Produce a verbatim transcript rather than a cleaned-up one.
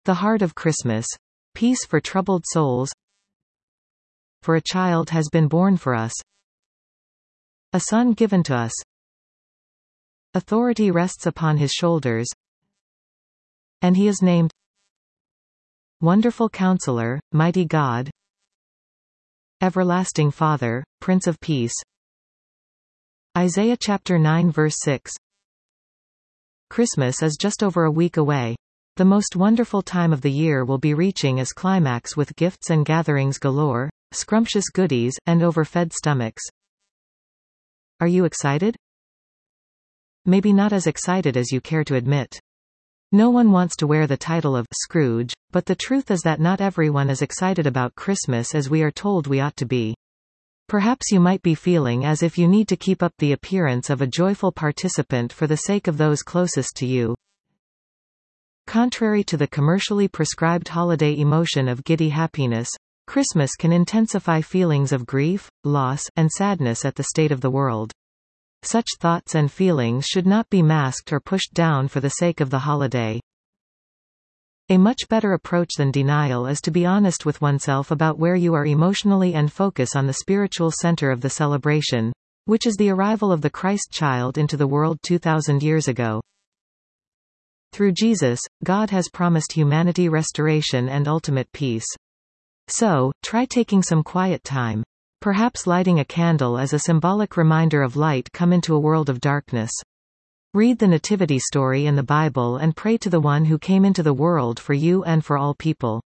The heart of Christmas. Peace for troubled souls. For a child has been born for us. A son given to us. Authority rests upon his shoulders. And he is named Wonderful Counselor, Mighty God, Everlasting Father, Prince of Peace. Isaiah chapter nine verse six. Christmas is just over a week away. The most wonderful time of the year will be reaching its climax with gifts and gatherings galore, scrumptious goodies, and overfed stomachs. Are you excited? Maybe not as excited as you care to admit. No one wants to wear the title of Scrooge, but the truth is that not everyone is excited about Christmas as we are told we ought to be. Perhaps you might be feeling as if you need to keep up the appearance of a joyful participant for the sake of those closest to you. Contrary to the commercially prescribed holiday emotion of giddy happiness, Christmas can intensify feelings of grief, loss, and sadness at the state of the world. Such thoughts and feelings should not be masked or pushed down for the sake of the holiday. A much better approach than denial is to be honest with oneself about where you are emotionally and focus on the spiritual center of the celebration, which is the arrival of the Christ child into the world two thousand years ago. Through Jesus, God has promised humanity restoration and ultimate peace. So, try taking some quiet time. Perhaps lighting a candle as a symbolic reminder of light come into a world of darkness. Read the nativity story in the Bible and pray to the one who came into the world for you and for all people.